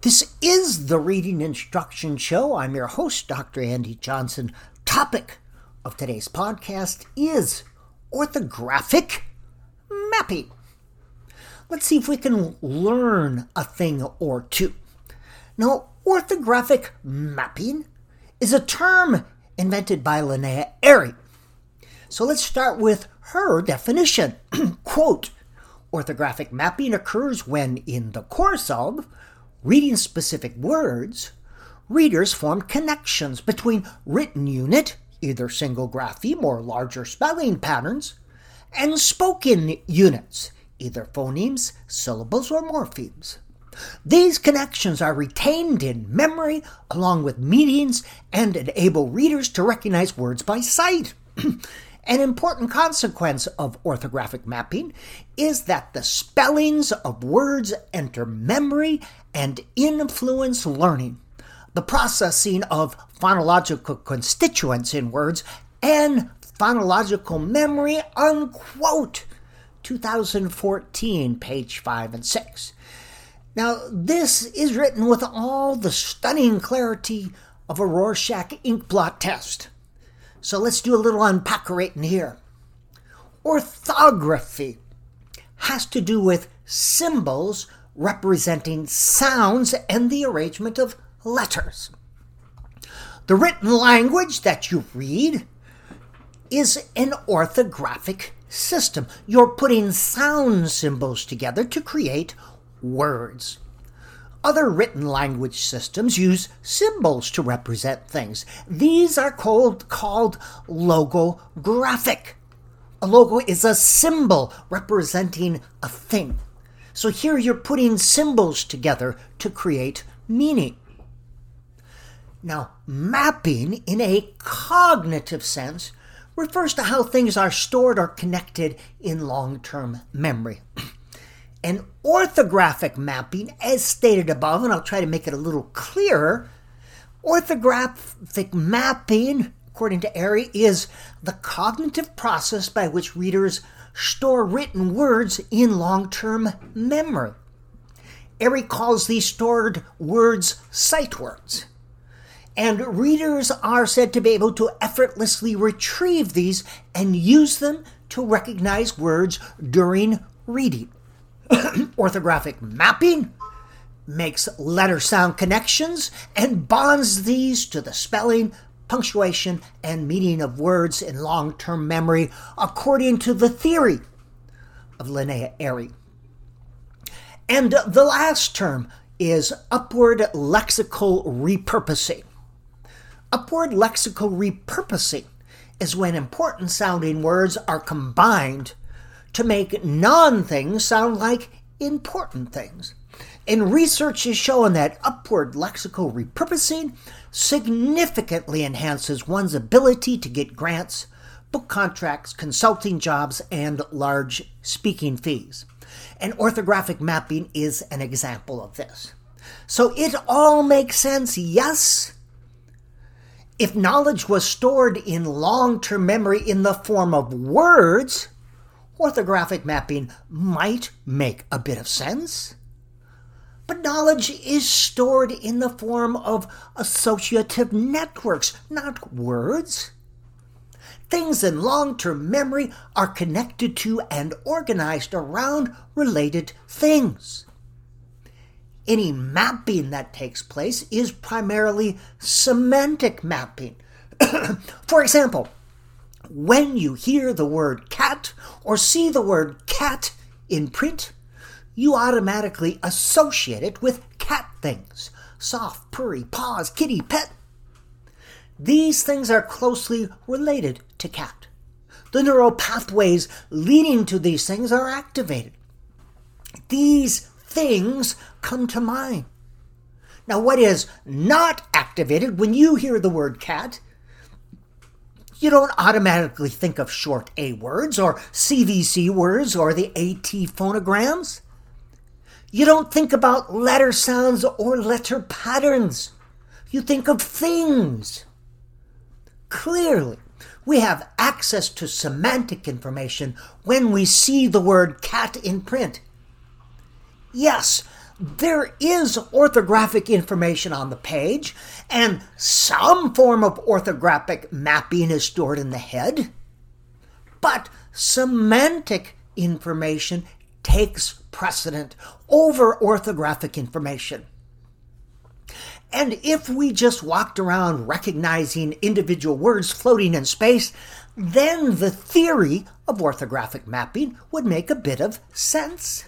This is the Reading Instruction Show. I'm your host, Dr. Andy Johnson. Topic of today's podcast is orthographic mapping. Let's see if we can learn a thing or two. Now, orthographic mapping is a term invented by Linnea Airey. So let's start with her definition. Quote, orthographic mapping occurs when, in the course of reading specific words, readers form connections between written unit, either single grapheme or larger spelling patterns, and spoken units, either phonemes, syllables, or morphemes. These connections are retained in memory along with meanings and enable readers to recognize words by sight. An important consequence of orthographic mapping is that the spellings of words enter memory and influence learning. The processing of phonological constituents in words and phonological memory, unquote. 2014, page 5 and 6. Now, this is written with all the stunning clarity of a Rorschach ink blot test. So let's do a little unpackerating here. Orthography has to do with symbols representing sounds and the arrangement of letters. The written language that you read is an orthographic system. You're putting sound symbols together to create words. Other written language systems use symbols to represent things. These are called logographic. A logo is a symbol representing a thing. So here you're putting symbols together to create meaning. Now, mapping in a cognitive sense refers to how things are stored or connected in long-term memory. And orthographic mapping, as stated above, and I'll try to make it a little clearer, orthographic mapping, according to Airey, is the cognitive process by which readers store written words in long-term memory. Airey calls these stored words sight words. And readers are said to be able to effortlessly retrieve these and use them to recognize words during reading. Orthographic mapping makes letter-sound connections and bonds these to the spelling, punctuation, and meaning of words in long-term memory, according to the theory of Linnea Airey. And the last term is upward lexical repurposing. Upward lexical repurposing is when important-sounding words are combined to make non-things sound like important things. And research has shown that upward lexical repurposing significantly enhances one's ability to get grants, book contracts, consulting jobs, and large speaking fees. And orthographic mapping is an example of this. So it all makes sense, yes? If knowledge was stored in long-term memory in the form of words, orthographic mapping might make a bit of sense. But knowledge is stored in the form of associative networks, not words. Things in long-term memory are connected to and organized around related things. Any mapping that takes place is primarily semantic mapping. For example, when you hear the word cat or see the word cat in print, you automatically associate it with cat things. Soft, purry, paws, kitty, pet. These things are closely related to cat. The neural pathways leading to these things are activated. These things come to mind. Now, what is not activated when you hear the word cat? You don't automatically think of short A words or CVC words or the AT phonograms. You don't think about letter sounds or letter patterns. You think of things. Clearly, we have access to semantic information when we see the word cat in print. Yes, there is orthographic information on the page, and some form of orthographic mapping is stored in the head, but semantic information takes precedent over orthographic information. And if we just walked around recognizing individual words floating in space, then the theory of orthographic mapping would make a bit of sense.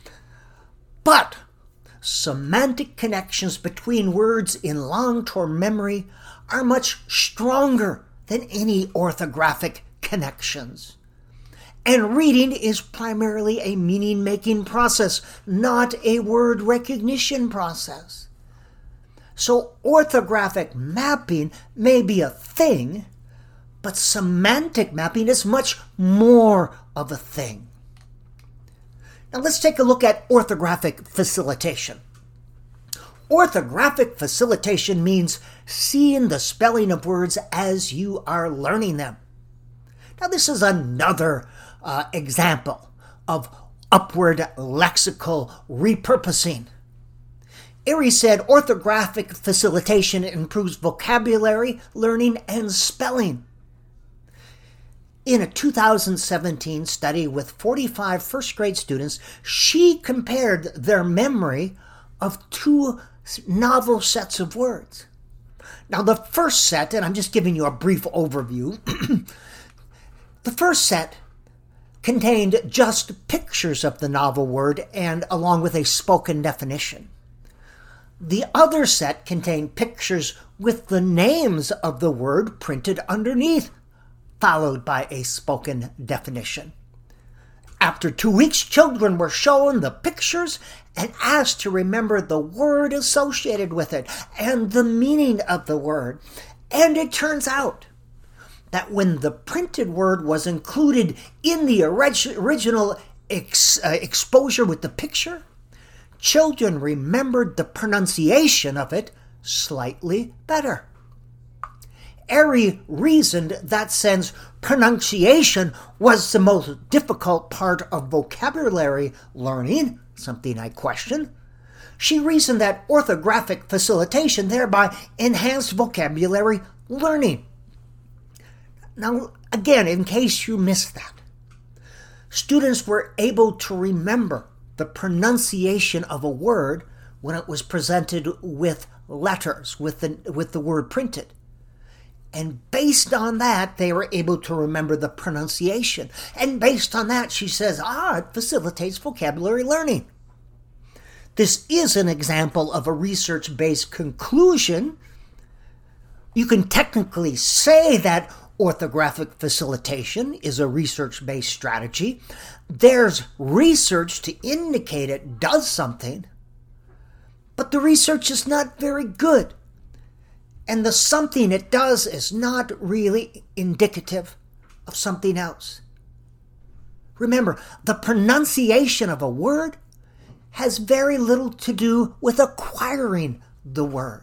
But semantic connections between words in long-term memory are much stronger than any orthographic connections. And reading is primarily a meaning-making process, not a word recognition process. So orthographic mapping may be a thing, but semantic mapping is much more of a thing. Now let's take a look at orthographic facilitation. Orthographic facilitation means seeing the spelling of words as you are learning them. Now this is another example of upward lexical repurposing. Erie said orthographic facilitation improves vocabulary, learning, and spelling. In a 2017 study with 45 first-grade students, she compared their memory of two novel sets of words. Now, the first set, and I'm just giving you a brief overview, the first set contained just pictures of the novel word and along with a spoken definition. The other set contained pictures with the names of the word printed underneath, followed by a spoken definition. After 2 weeks, children were shown the pictures and asked to remember the word associated with it and the meaning of the word. And it turns out that when the printed word was included in the original exposure with the picture, children remembered the pronunciation of it slightly better. Erie reasoned that since pronunciation was the most difficult part of vocabulary learning, something I question, she reasoned that orthographic facilitation thereby enhanced vocabulary learning. Now, again, in case you missed that, students were able to remember the pronunciation of a word when it was presented with letters, with the word printed. And based on that, they were able to remember the pronunciation. And based on that, she says, it facilitates vocabulary learning. This is an example of a research-based conclusion. You can technically say that orthographic facilitation is a research-based strategy. There's research to indicate it does something, but the research is not very good. And the something it does is not really indicative of something else. Remember, the pronunciation of a word has very little to do with acquiring the word.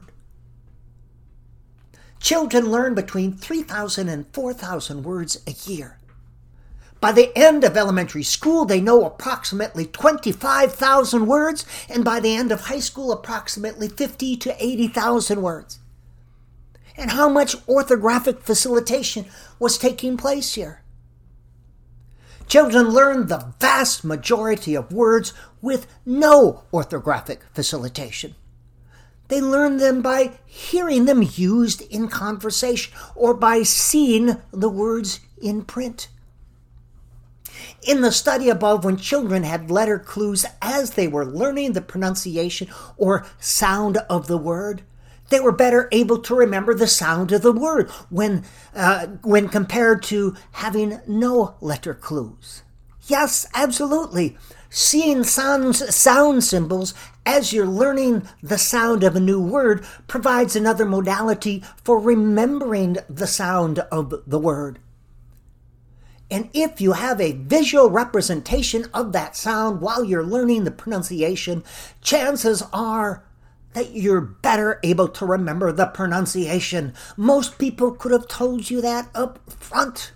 Children learn between 3,000 and 4,000 words a year. By the end of elementary school, they know approximately 25,000 words, and by the end of high school, approximately 50 to 80,000 words. And how much orthographic facilitation was taking place here? Children learn the vast majority of words with no orthographic facilitation. They learn them by hearing them used in conversation or by seeing the words in print. In the study above, when children had letter clues as they were learning the pronunciation or sound of the word, they were better able to remember the sound of the word when compared to having no letter clues. Yes, absolutely. Seeing sound symbols as you're learning the sound of a new word provides another modality for remembering the sound of the word. And if you have a visual representation of that sound while you're learning the pronunciation, chances are that you're better able to remember the pronunciation. Most people could have told you that up front.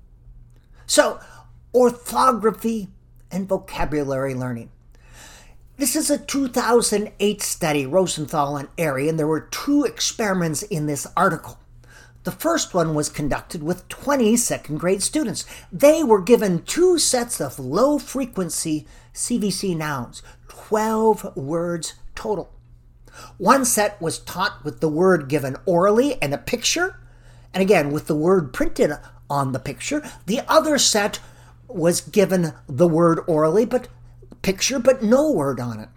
So, orthography and vocabulary learning. This is a 2008 study, Rosenthal and Airy, and there were 2 experiments in this article. The first one was conducted with 20 second grade students. They were given 2 sets of low-frequency CVC nouns, 12 words total. One set was taught with the word given orally and a picture, and again with the word printed on the picture. The other set was given the word orally, but no word on it.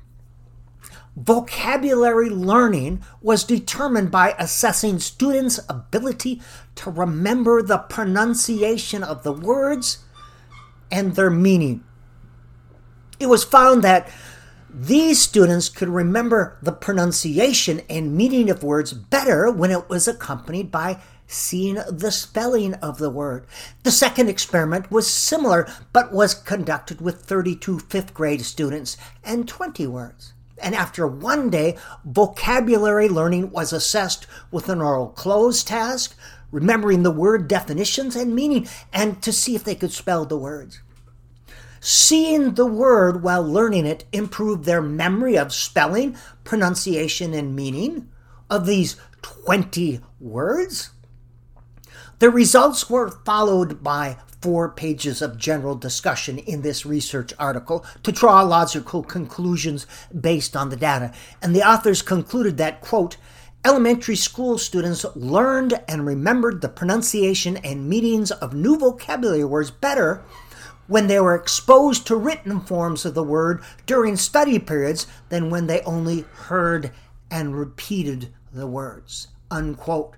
Vocabulary learning was determined by assessing students' ability to remember the pronunciation of the words and their meaning. It was found that these students could remember the pronunciation and meaning of words better when it was accompanied by seeing the spelling of the word. The second experiment was similar, but was conducted with 32 fifth grade students and 20 words. And after 1 day, vocabulary learning was assessed with an oral close task, remembering the word definitions and meaning, and to see if they could spell the words. Seeing the word while learning it improved their memory of spelling, pronunciation, and meaning of these 20 words. The results were followed by 4 pages of general discussion in this research article to draw logical conclusions based on the data. And the authors concluded that, quote, elementary school students learned and remembered the pronunciation and meanings of new vocabulary words better when they were exposed to written forms of the word during study periods than when they only heard and repeated the words, unquote.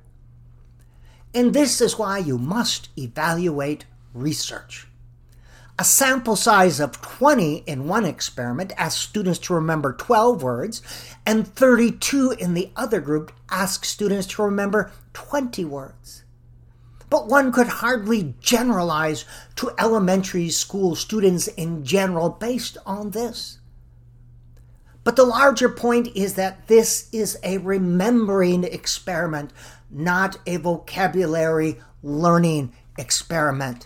And this is why you must evaluate research. A sample size of 20 in one experiment asked students to remember 12 words, and 32 in the other group asked students to remember 20 words. But one could hardly generalize to elementary school students in general based on this. But the larger point is that this is a remembering experiment, not a vocabulary learning experiment.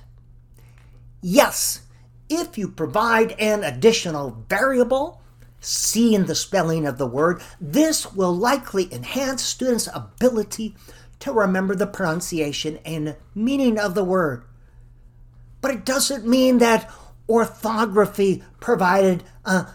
Yes, if you provide an additional variable, seeing the spelling of the word, this will likely enhance students' ability to remember the pronunciation and meaning of the word. But it doesn't mean that orthography provided a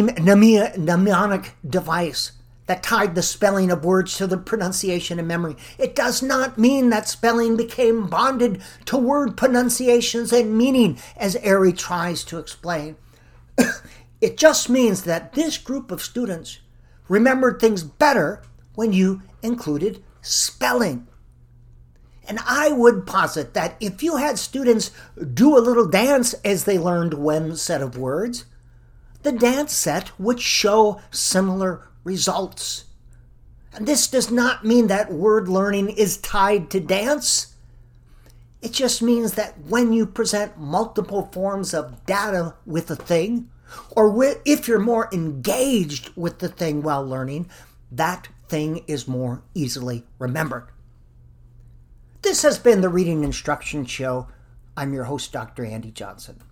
mnemonic device that tied the spelling of words to the pronunciation and memory. It does not mean that spelling became bonded to word pronunciations and meaning, as Airy tries to explain. It just means that this group of students remembered things better when you included spelling. And I would posit that if you had students do a little dance as they learned one set of words, the dance set would show similar results. And this does not mean that word learning is tied to dance. It just means that when you present multiple forms of data with a thing, or if you're more engaged with the thing while learning, that thing is more easily remembered. This has been the Reading Instruction Show. I'm your host, Dr. Andy Johnson.